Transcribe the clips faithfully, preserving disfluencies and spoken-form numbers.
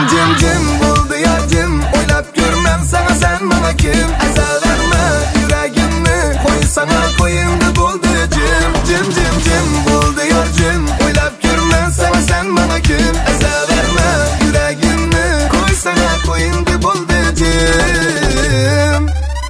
Cim cim cim buldu yarcım, oylap görmem sana sen bana kim. Ezel verme yüreğimi, koy sana koyunda buldu cim. Cim cim cim buldu yarcım, oylap görmem sana sen bana kim. Ezel verme yüreğimi, koy sana koyunda buldu cim.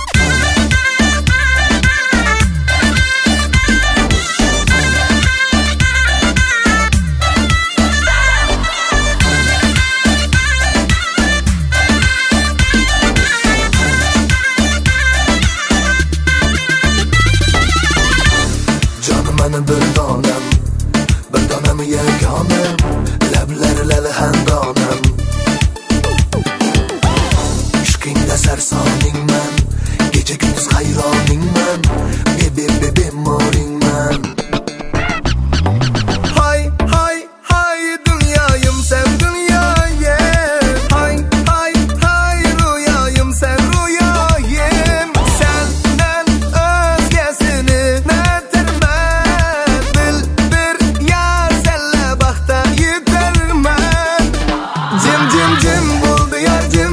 Canım bir tanem, bir tanem yeganem, lebleri leli hendanem. İşkinde sersaning men, gece gündüz hayraning men, bebi bebi moring men. Hay hay hay dünyayım sen dünyayım, hay hay hay rüyayım sen rüyayım. Senden özgesini ne cim cim cim buldu yarcım,